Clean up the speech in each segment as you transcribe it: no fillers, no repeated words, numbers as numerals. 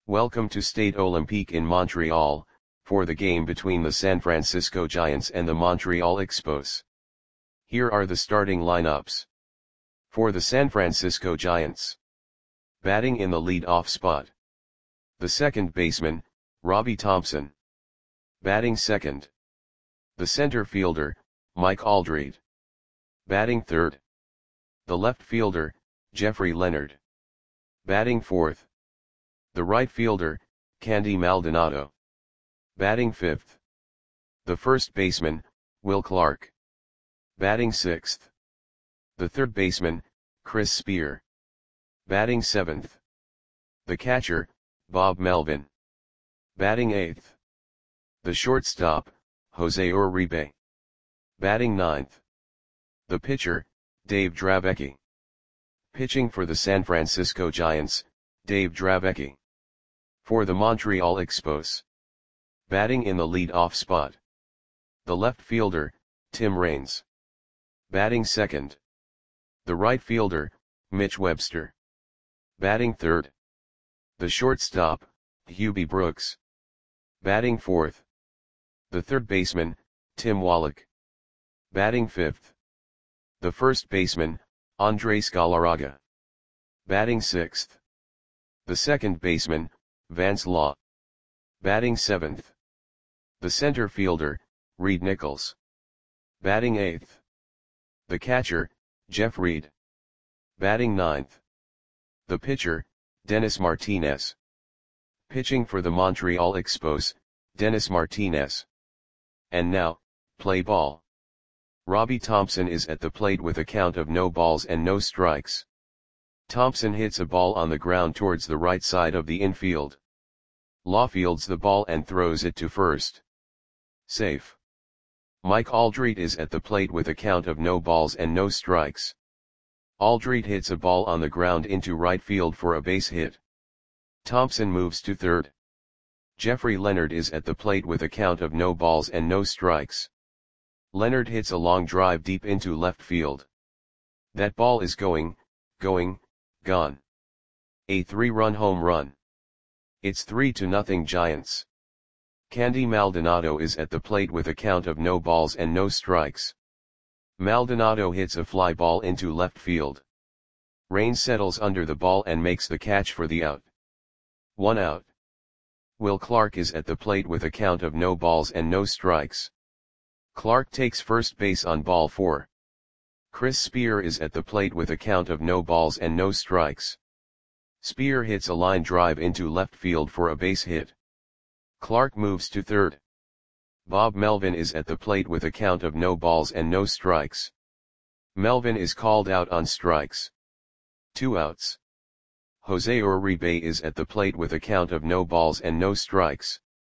Welcome to Stade Olympique in Montreal, for the game between the San Francisco Giants and the Montreal Expos. Here are the starting lineups. For the San Francisco Giants. Batting in the lead-off spot. The second baseman, Robbie Thompson. Batting second. The center fielder, Mike Aldred. Batting third. The left fielder, Jeffrey Leonard. Batting fourth. The right fielder, Candy Maldonado. Batting fifth. The first baseman, Will Clark. Batting sixth. The third baseman, Chris Spear. Batting seventh. The catcher, Bob Melvin. Batting eighth. The shortstop, Jose Uribe. Batting ninth. The pitcher, Dave Dravecky. Pitching for the San Francisco Giants, Dave Dravecky. For the Montreal Expos. Batting in the lead-off spot. The left fielder, Tim Raines. Batting second. The right fielder, Mitch Webster. Batting third. The shortstop, Hubie Brooks. Batting fourth. The third baseman, Tim Wallach. Batting fifth. The first baseman, Andres Galarraga. Batting sixth. The second baseman, Vance Law. Batting seventh. The center fielder, Reed Nichols. Batting eighth. The catcher, Jeff Reed. Batting ninth. The pitcher, Dennis Martinez. Pitching for the Montreal Expos, Dennis Martinez. And now, play ball. Robbie Thompson is at the plate with a count of no balls and no strikes. Thompson hits a ball on the ground towards the right side of the infield. Law fields the ball and throws it to first. Safe. Mike Aldred is at the plate with a count of no balls and no strikes. Aldred hits a ball on the ground into right field for a base hit. Thompson moves to third. Jeffrey Leonard is at the plate with a count of no balls and no strikes. Leonard hits a long drive deep into left field. That ball is gone. A 3-run home run. It's 3-0 Giants. Candy Maldonado is at the plate with a count of no balls and no strikes. Maldonado hits a fly ball into left field. Raines settles under the ball and makes the catch for the out. 1 out. Will Clark is at the plate with a count of no balls and no strikes. Clark takes first base on ball 4. Chris Spear is at the plate with a count of no balls and no strikes. Spear hits a line drive into left field for a base hit. Clark moves to third. Bob Melvin is at the plate with a count of no balls and no strikes. Melvin is called out on strikes. 2 outs. Jose Uribe is at the plate with a count of no balls and no strikes.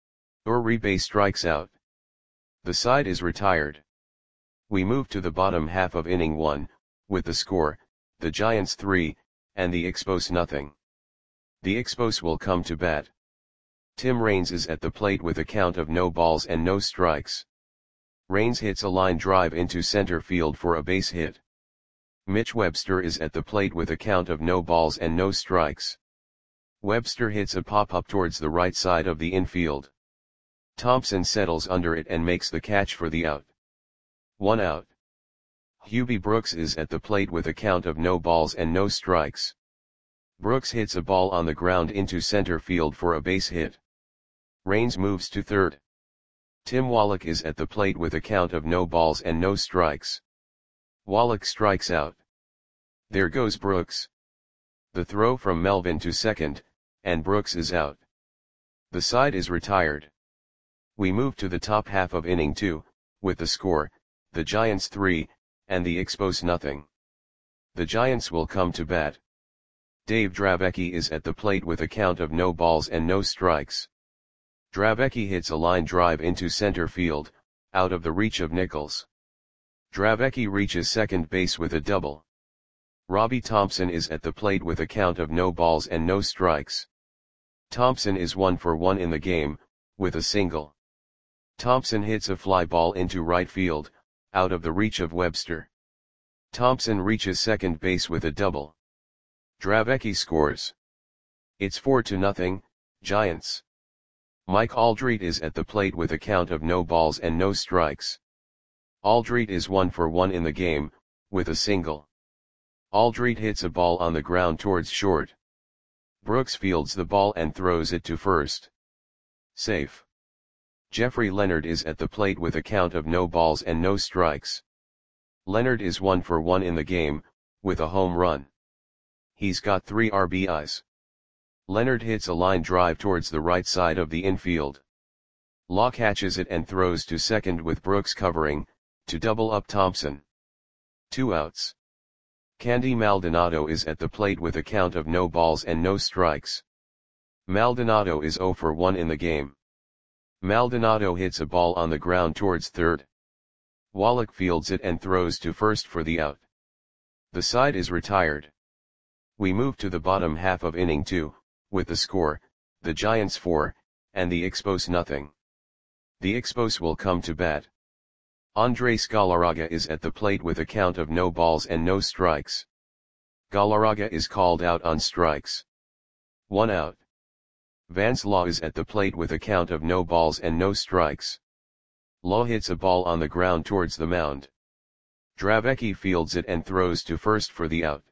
Uribe strikes out. The side is retired. We move to the bottom half of inning 1, with the score, the Giants 3, and the Expos nothing. The Expos will come to bat. Tim Raines is at the plate with a count of no balls and no strikes. Raines hits a line drive into center field for a base hit. Mitch Webster is at the plate with a count of no balls and no strikes. Webster hits a pop-up towards the right side of the infield. Thompson settles under it and makes the catch for the out. 1 out. Hubie Brooks is at the plate with a count of no balls and no strikes. Brooks hits a ball on the ground into center field for a base hit. Raines moves to third. Tim Wallach is at the plate with a count of no balls and no strikes. Wallach strikes out. There goes Brooks. The throw from Melvin to second, and Brooks is out. The side is retired. We move to the top half of inning 2, with the score, the Giants 3, and the Expos nothing. The Giants will come to bat. Dave Dravecky is at the plate with a count of no balls and no strikes. Dravecky hits a line drive into center field, out of the reach of Nichols. Dravecky reaches second base with a double. Robbie Thompson is at the plate with a count of no balls and no strikes. Thompson is 1 for 1 in the game, with a single. Thompson hits a fly ball into right field, out of the reach of Webster. Thompson reaches second base with a double. Dravecky scores. It's 4-0, Giants. Mike Aldrete is at the plate with a count of no balls and no strikes. Aldrete is 1 for 1 in the game, with a single. Aldrete hits a ball on the ground towards short. Brooks fields the ball and throws it to first. Safe. Jeffrey Leonard is at the plate with a count of no balls and no strikes. Leonard is 1 for 1 in the game, with a home run. He's got 3 RBIs. Leonard hits a line drive towards the right side of the infield. Law catches it and throws to second with Brooks covering, to double up Thompson. 2 outs. Candy Maldonado is at the plate with a count of no balls and no strikes. Maldonado is 0 for 1 in the game. Maldonado hits a ball on the ground towards third. Wallach fields it and throws to first for the out. The side is retired. We move to the bottom half of inning 2, with the score, the Giants 4, and the Expos nothing. The Expos will come to bat. Andres Galarraga is at the plate with a count of no balls and no strikes. Galarraga is called out on strikes. 1 out. Vance Law is at the plate with a count of no balls and no strikes. Law hits a ball on the ground towards the mound. Dravecki fields it and throws to first for the out.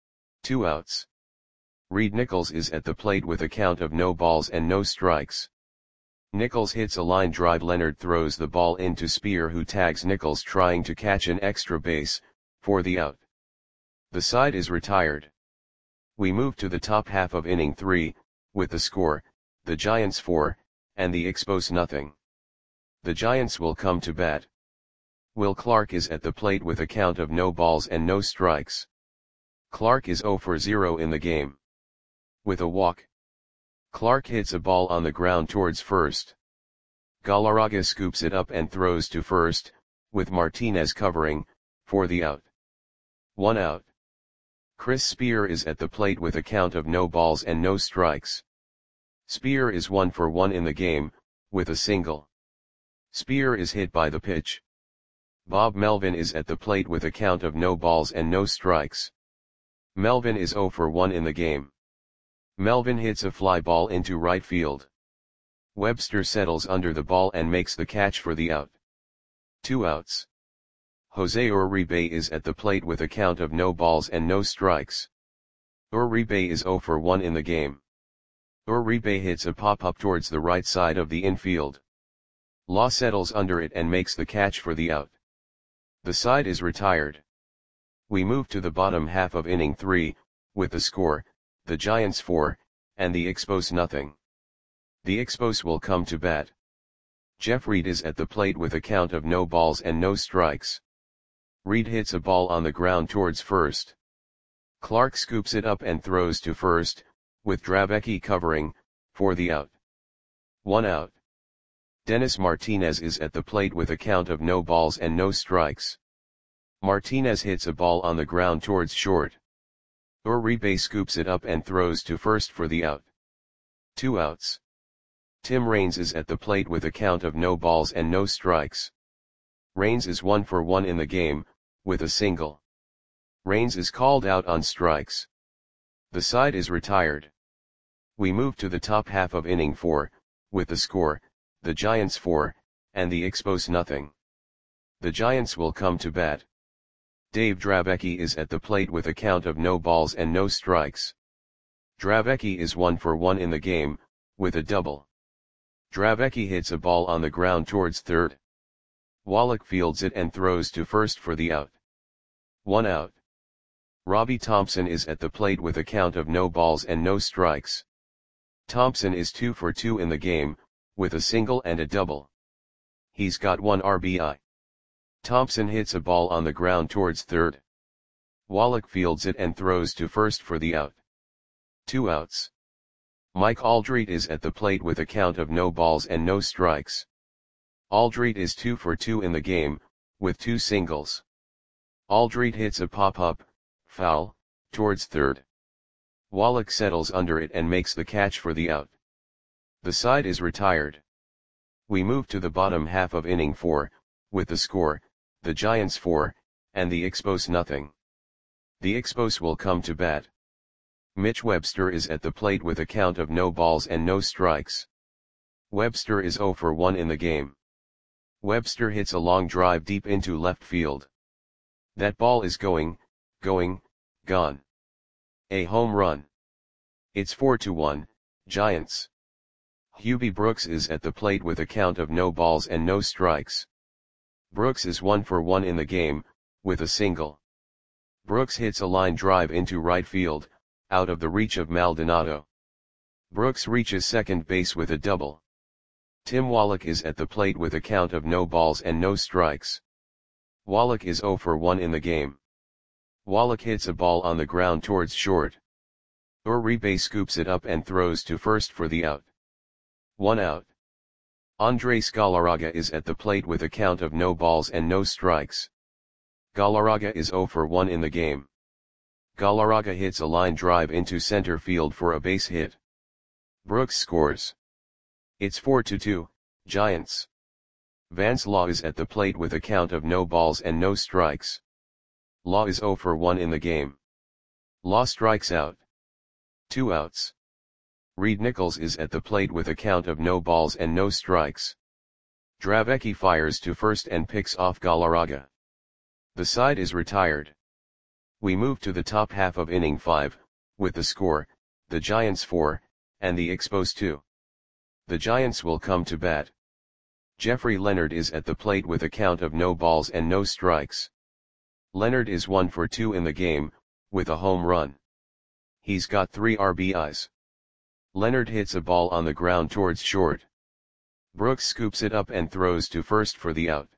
2 outs. Reed Nichols is at the plate with a count of no balls and no strikes. Nichols hits a line drive. Leonard throws the ball into Spear, who tags Nichols trying to catch an extra base, for the out. The side is retired. We move to the top half of inning 3, with the score, the Giants 4, and the Expos nothing. The Giants will come to bat. Will Clark is at the plate with a count of no balls and no strikes. Clark is 0 for 0 in the game. With a walk. Clark hits a ball on the ground towards first. Galarraga scoops it up and throws to first, with Martinez covering, for the out. 1 out. Chris Spear is at the plate with a count of no balls and no strikes. Spear is 1 for 1 in the game, with a single. Spear is hit by the pitch. Bob Melvin is at the plate with a count of no balls and no strikes. Melvin is 0 for 1 in the game. Melvin hits a fly ball into right field. Webster settles under the ball and makes the catch for the out. 2 outs. Jose Uribe is at the plate with a count of no balls and no strikes. Uribe is 0 for 1 in the game. Uribe hits a pop-up towards the right side of the infield. Law settles under it and makes the catch for the out. The side is retired. We move to the bottom half of inning 3, with the score, the Giants 4, and the Expos nothing. The Expos will come to bat. Jeff Reed is at the plate with a count of no balls and no strikes. Reed hits a ball on the ground towards first. Clark scoops it up and throws to first, with Dravecki covering, for the out. 1 out. Dennis Martinez is at the plate with a count of no balls and no strikes. Martinez hits a ball on the ground towards short. Uribe scoops it up and throws to first for the out. 2 outs. Tim Raines is at the plate with a count of no balls and no strikes. Raines is 1 for 1 in the game, with a single. Raines is called out on strikes. The side is retired. We move to the top half of inning 4, with the score, the Giants 4, and the Expos nothing. The Giants will come to bat. Dave Dravecki is at the plate with a count of no balls and no strikes. Dravecki is 1 for 1 in the game, with a double. Dravecki hits a ball on the ground towards third. Wallach fields it and throws to first for the out. 1 out. Robbie Thompson is at the plate with a count of no balls and no strikes. Thompson is 2 for 2 in the game, with a single and a double. He's got 1 RBI. Thompson hits a ball on the ground towards third. Wallach fields it and throws to first for the out. 2 outs. Mike Aldrete is at the plate with a count of no balls and no strikes. Aldrete is 2 for 2 in the game, with 2 singles. Aldrete hits a pop-up, foul, towards third. Wallach settles under it and makes the catch for the out. The side is retired. We move to the bottom half of inning 4, with the score, the Giants 4, and the Expos nothing. The Expos will come to bat. Mitch Webster is at the plate with a count of no balls and no strikes. Webster is 0 for 1 in the game. Webster hits a long drive deep into left field. That ball is going, gone. A home run. It's 4-1, Giants. Hubie Brooks is at the plate with a count of no balls and no strikes. Brooks is 1 for 1 in the game, with a single. Brooks hits a line drive into right field, out of the reach of Maldonado. Brooks reaches second base with a double. Tim Wallach is at the plate with a count of no balls and no strikes. Wallach is 0 for 1 in the game. Wallach hits a ball on the ground towards short. Uribe scoops it up and throws to first for the out. 1 out. Andres Galarraga is at the plate with a count of no balls and no strikes. Galarraga is 0 for 1 in the game. Galarraga hits a line drive into center field for a base hit. Brooks scores. It's 4-2, Giants. Vance Law is at the plate with a count of no balls and no strikes. Law is 0 for 1 in the game. Law strikes out. 2 outs. Reed Nichols is at the plate with a count of no balls and no strikes. Dravecki fires to first and picks off Galarraga. The side is retired. We move to the top half of inning 5, with the score, the Giants 4, and the Expos 2. The Giants will come to bat. Jeffrey Leonard is at the plate with a count of no balls and no strikes. Leonard is 1 for 2 in the game, with a home run. He's got 3 RBIs. Leonard hits a ball on the ground towards short. Brooks scoops it up and throws to first for the out.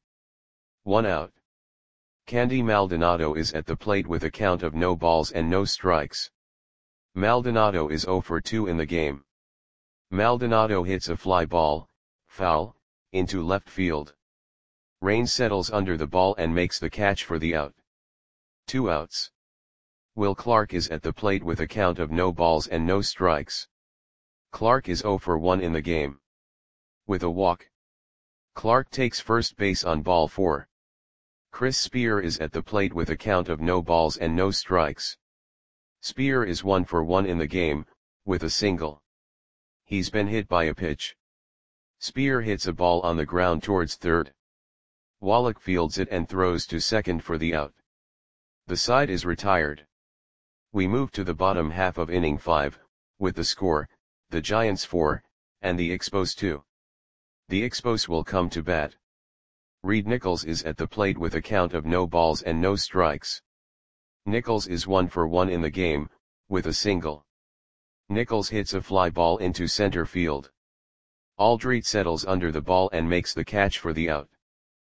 1 out. Candy Maldonado is at the plate with a count of no balls and no strikes. Maldonado is 0 for 2 in the game. Maldonado hits a fly ball, foul, into left field. Raines settles under the ball and makes the catch for the out. 2 outs. Will Clark is at the plate with a count of no balls and no strikes. Clark is 0 for 1 in the game. With a walk. Clark takes first base on ball 4. Chris Spear is at the plate with a count of no balls and no strikes. Spear is 1 for 1 in the game, with a single. He's been hit by a pitch. Spear hits a ball on the ground towards third. Wallach fields it and throws to second for the out. The side is retired. We move to the bottom half of inning 5, with the score, the Giants 4, and the Expos 2. The Expos will come to bat. Reed Nichols is at the plate with a count of no balls and no strikes. Nichols is 1 for 1 in the game, with a single. Nichols hits a fly ball into center field. Aldrete settles under the ball and makes the catch for the out.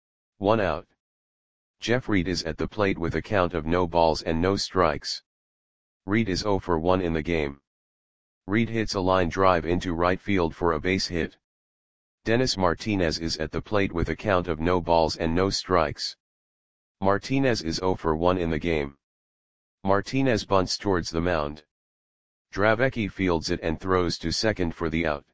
1 out. Jeff Reed is at the plate with a count of no balls and no strikes. Reed is 0 for 1 in the game. Reed hits a line drive into right field for a base hit. Dennis Martinez is at the plate with a count of no balls and no strikes. Martinez is 0 for 1 in the game. Martinez bunts towards the mound. Dravecki fields it and throws to second for the out.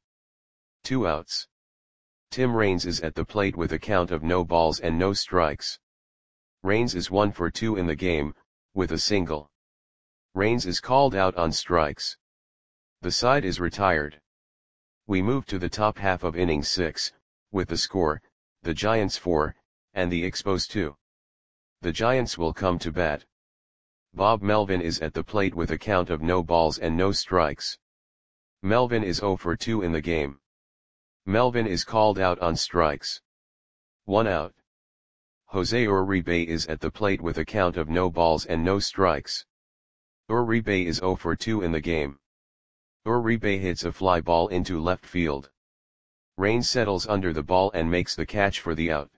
2 outs. Tim Raines is at the plate with a count of no balls and no strikes. Raines is 1 for 2 in the game, with a single. Raines is called out on strikes. The side is retired. We move to the top half of inning 6, with the score, the Giants 4, and the Expos 2. The Giants will come to bat. Bob Melvin is at the plate with a count of no balls and no strikes. Melvin is 0 for 2 in the game. Melvin is called out on strikes. 1 out. Jose Uribe is at the plate with a count of no balls and no strikes. Uribe is 0 for 2 in the game. Uribe hits a fly ball into left field. Raines settles under the ball and makes the catch for the out.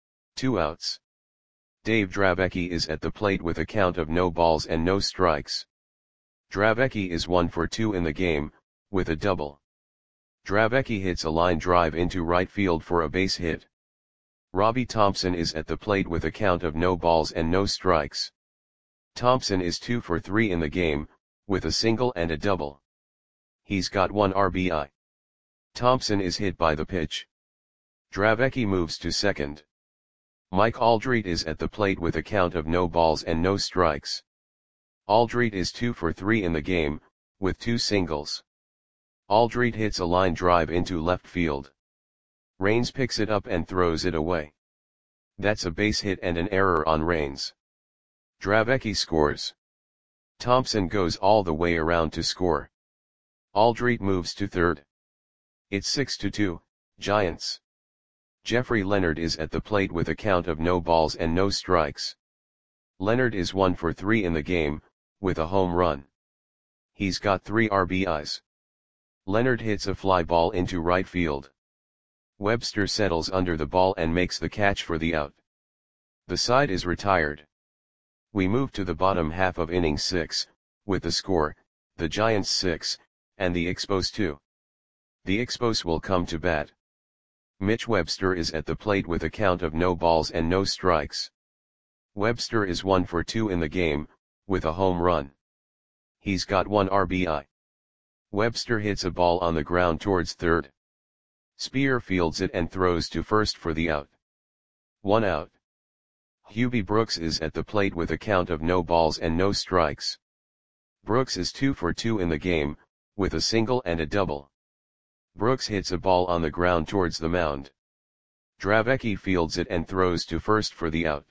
2 outs. Dave Dravecki is at the plate with a count of no balls and no strikes. Dravecki is 1 for 2 in the game, with a double. Dravecki hits a line drive into right field for a base hit. Robbie Thompson is at the plate with a count of no balls and no strikes. Thompson is 2 for 3 in the game, with a single and a double. He's got 1 RBI. Thompson is hit by the pitch. Dravecki moves to second. Mike Aldrete is at the plate with a count of no balls and no strikes. Aldrete is 2 for 3 in the game, with 2 singles. Aldrete hits a line drive into left field. Raines picks it up and throws it away. That's a base hit and an error on Raines. Dravecky scores. Thompson goes all the way around to score. Aldrete moves to third. It's 6-2, Giants. Jeffrey Leonard is at the plate with a count of no balls and no strikes. Leonard is 1 for 3 in the game, with a home run. He's got 3 RBIs. Leonard hits a fly ball into right field. Webster settles under the ball and makes the catch for the out. The side is retired. We move to the bottom half of inning 6, with the score, the Giants 6, and the Expos 2. The Expos will come to bat. Mitch Webster is at the plate with a count of no balls and no strikes. Webster is 1 for 2 in the game, with a home run. He's got 1 RBI. Webster hits a ball on the ground towards third. Spear fields it and throws to first for the out. 1 out. Hubie Brooks is at the plate with a count of no balls and no strikes. Brooks is 2 for 2 in the game, with a single and a double. Brooks hits a ball on the ground towards the mound. Dravecky fields it and throws to first for the out.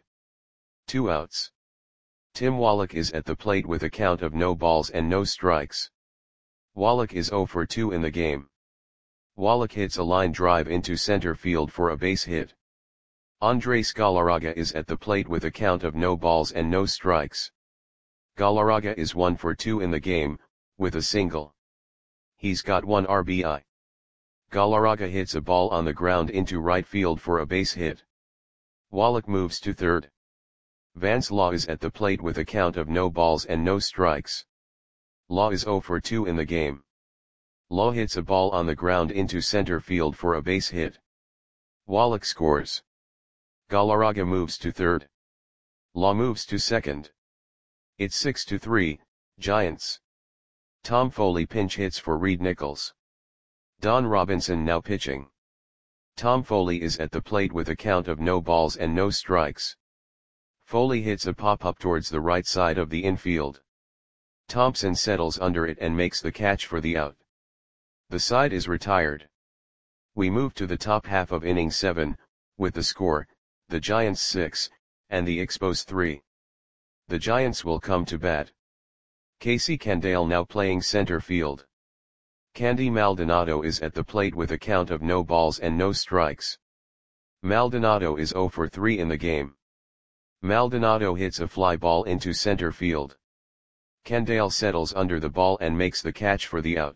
2 outs. Tim Wallach is at the plate with a count of no balls and no strikes. Wallach is 0 for 2 in the game. Wallach hits a line drive into center field for a base hit. Andres Galarraga is at the plate with a count of no balls and no strikes. Galarraga is 1 for 2 in the game, with a single. He's got 1 RBI. Galarraga hits a ball on the ground into right field for a base hit. Wallach moves to third. Vance Law is at the plate with a count of no balls and no strikes. Law is 0 for 2 in the game. Law hits a ball on the ground into center field for a base hit. Wallach scores. Galarraga moves to third. Law moves to second. It's 6-3, Giants. Tom Foley pinch hits for Reed Nichols. Don Robinson now pitching. Tom Foley is at the plate with a count of no balls and no strikes. Foley hits a pop-up towards the right side of the infield. Thompson settles under it and makes the catch for the out. The side is retired. We move to the top half of inning 7, with the score, the Giants 6, and the Expos 3. The Giants will come to bat. Casey Candale now playing center field. Candy Maldonado is at the plate with a count of no balls and no strikes. Maldonado is 0 for 3 in the game. Maldonado hits a fly ball into center field. Candale settles under the ball and makes the catch for the out.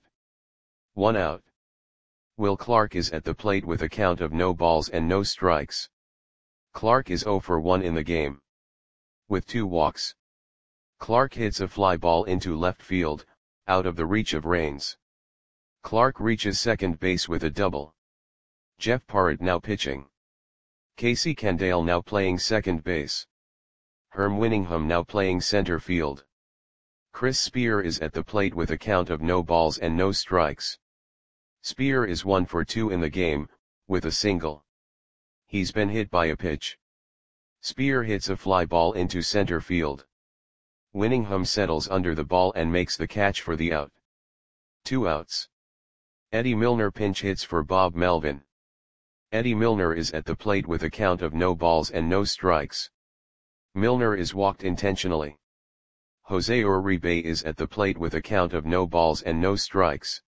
1 out. Will Clark is at the plate with a count of no balls and no strikes. Clark is 0 for 1 in the game. With 2 walks. Clark hits a fly ball into left field, out of the reach of Raines. Clark reaches second base with a double. Jeff Parrott now pitching. Casey Candale now playing second base. Herm Winningham now playing center field. Chris Spear is at the plate with a count of no balls and no strikes. Spear is 1 for 2 in the game, with a single. He's been hit by a pitch. Spear hits a fly ball into center field. Winningham settles under the ball and makes the catch for the out. 2 outs. Eddie Milner pinch hits for Bob Melvin. Eddie Milner is at the plate with a count of no balls and no strikes. Milner is walked intentionally. Jose Uribe is at the plate with a count of no balls and no strikes.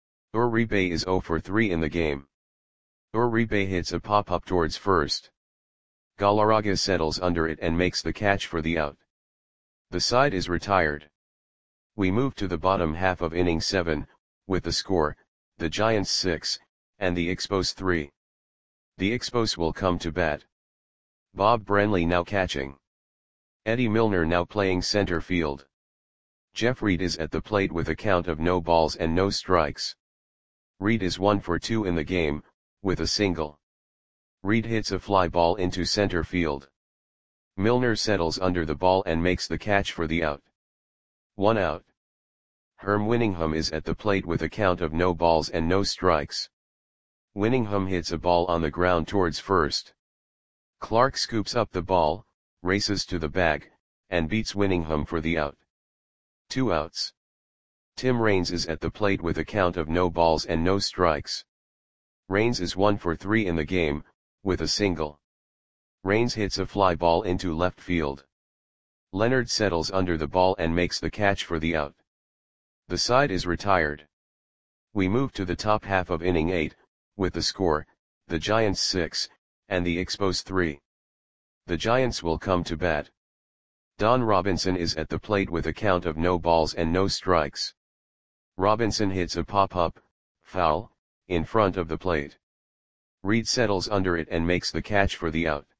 Uribe is 0 for 3 in the game. Uribe hits a pop-up towards first. Galarraga settles under it and makes the catch for the out. The side is retired. We move to the bottom half of inning 7, with the score, the Giants 6, and the Expos 3. The Expos will come to bat. Bob Brenly now catching. Eddie Milner now playing center field. Jeff Reed is at the plate with a count of no balls and no strikes. Reed is 1 for 2 in the game, with a single. Reed hits a fly ball into center field. Milner settles under the ball and makes the catch for the out. 1 out. Herm Winningham is at the plate with a count of no balls and no strikes. Winningham hits a ball on the ground towards first. Clark scoops up the ball, races to the bag, and beats Winningham for the out. 2 outs. Tim Raines is at the plate with a count of no balls and no strikes. Raines is 1 for 3 in the game, with a single. Raines hits a fly ball into left field. Leonard settles under the ball and makes the catch for the out. The side is retired. We move to the top half of inning 8, with the score, the Giants 6, and the Expos 3. The Giants will come to bat. Don Robinson is at the plate with a count of no balls and no strikes. Robinson hits a pop-up, foul, in front of the plate. Reed settles under it and makes the catch for the out.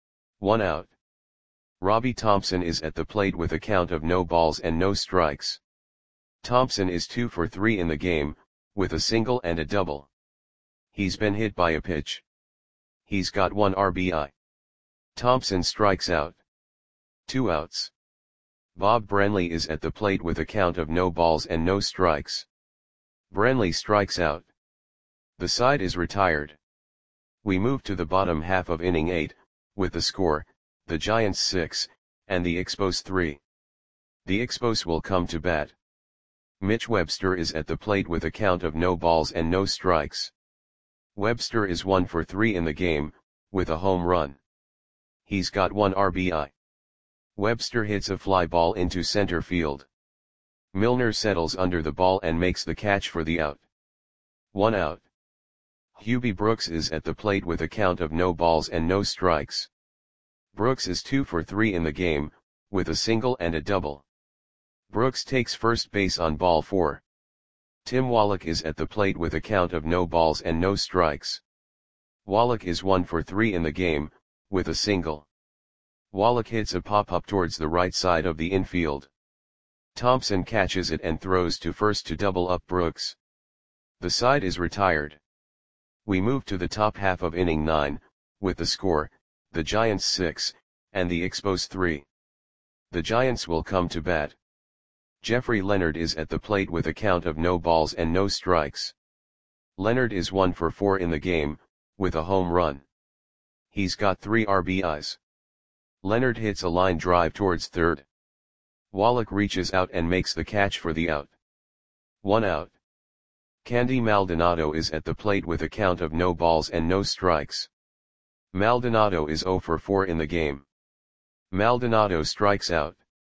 1 out. Robbie Thompson is at the plate with a count of no balls and no strikes. Thompson is 2 for 3 in the game, with a single and a double. He's been hit by a pitch. He's got 1 RBI. Thompson strikes out. 2 outs. Bob Brenly is at the plate with a count of no balls and no strikes. Brenly strikes out. The side is retired. We move to the bottom half of inning 8, with the score, the Giants 6, and the Expos 3. The Expos will come to bat. Mitch Webster is at the plate with a count of no balls and no strikes. Webster is 1 for 3 in the game, with a home run. He's got 1 RBI. Webster hits a fly ball into center field. Milner settles under the ball and makes the catch for the out. 1 out. Hubie Brooks is at the plate with a count of no balls and no strikes. Brooks is 2 for 3 in the game, with a single and a double. Brooks takes first base on ball 4. Tim Wallach is at the plate with a count of no balls and no strikes. Wallach is 1 for 3 in the game, with a single. Wallach hits a pop-up towards the right side of the infield. Thompson catches it and throws to first to double up Brooks. The side is retired. We move to the top half of inning 9, with the score, the Giants 6, and the Expos 3. The Giants will come to bat. Jeffrey Leonard is at the plate with a count of no balls and no strikes. Leonard is 1 for 4 in the game, with a home run. He's got 3 RBIs. Leonard hits a line drive towards third. Wallach reaches out and makes the catch for the out. 1 out. Candy Maldonado is at the plate with a count of no balls and no strikes. Maldonado is 0 for 4 in the game. Maldonado strikes out.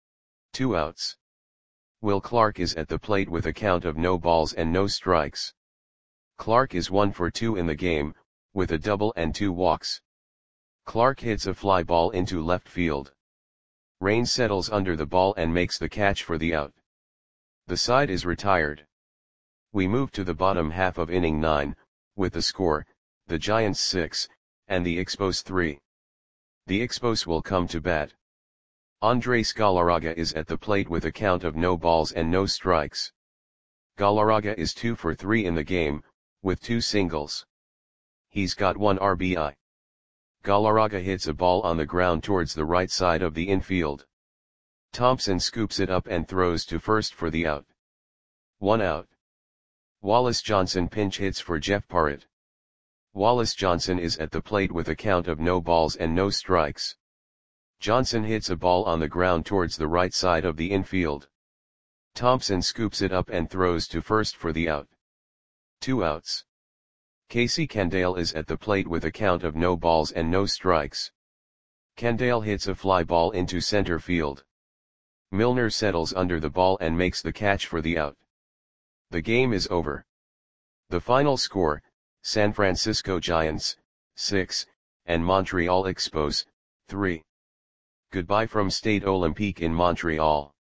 2 outs. Will Clark is at the plate with a count of no balls and no strikes. Clark is 1 for 2 in the game, with a double and 2 walks. Clark hits a fly ball into left field. Raines settles under the ball and makes the catch for the out. The side is retired. We move to the bottom half of inning 9, with the score, the Giants 6, and the Expos 3. The Expos will come to bat. Andres Galarraga is at the plate with a count of no balls and no strikes. Galarraga is 2 for 3 in the game, with 2 singles. He's got 1 RBI. Galarraga hits a ball on the ground towards the right side of the infield. Thompson scoops it up and throws to first for the out. 1 out. Wallace Johnson pinch hits for Jeff Parrott. Wallace Johnson is at the plate with a count of no balls and no strikes. Johnson hits a ball on the ground towards the right side of the infield. Thompson scoops it up and throws to first for the out. 2 outs. Casey Candale is at the plate with a count of no balls and no strikes. Candale hits a fly ball into center field. Milner settles under the ball and makes the catch for the out. The game is over. The final score, San Francisco Giants, 6, and Montreal Expos, 3. Goodbye from Stade Olympique in Montreal.